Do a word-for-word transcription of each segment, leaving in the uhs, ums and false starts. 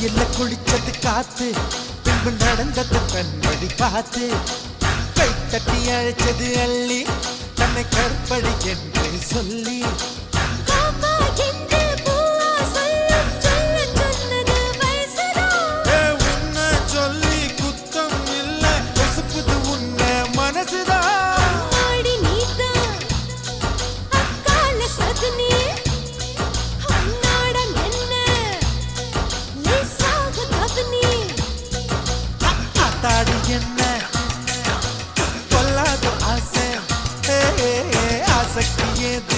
இல்ல குளிச்சது காத்து பின்பு நடந்தது தன் வழி பார்த்து கை தட்டி அழைச்சது அள்ளி தன்னை கற்பழி என்று சொல்லி உன்னை சொல்லி குத்தம் இல்ல பசுப்புது உன்னை மனசுதான் தாடி என்ன கொல்லாத ஆசை ஆசைக்கு ஏது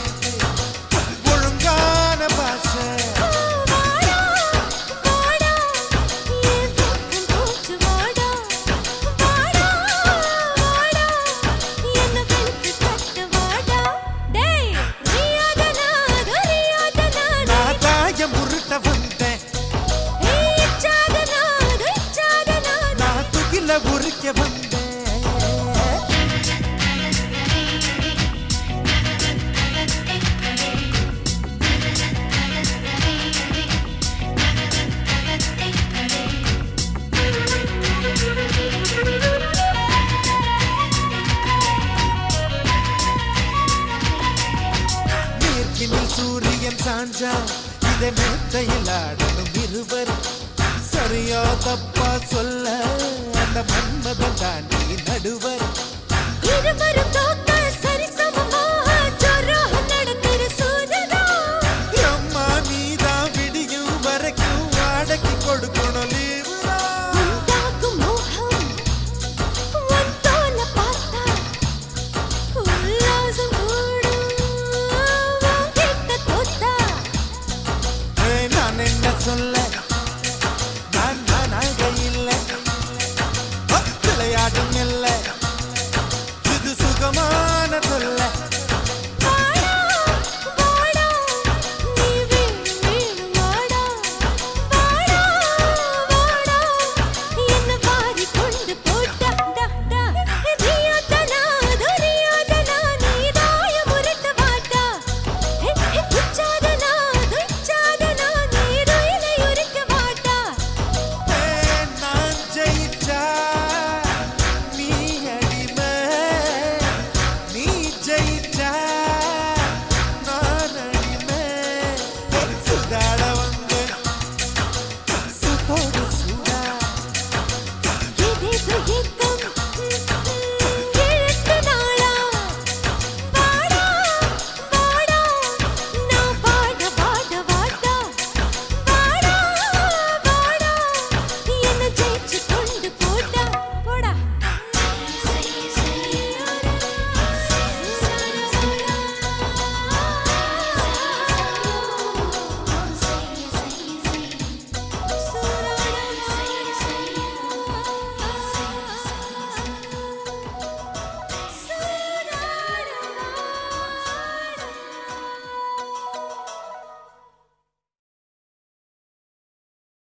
ஒழுங்கான பாசை நான் தாய முருட்ட வந்தேன் நான் துகில உரிக்க வந்தேன் நீர்க்கினில் சூரியன் சாஞ்சா இதை மேத்தையில் ஆடணும் இருவர் சரியா தப்பா சொல்ல அந்த மன்மதன் தாண்டி நடுவர் அம்மா நீதான் விடியும் வரைக்கும் வாடகை கொடுக்கணும் லீவுதான் நான் என்ன சொல்ல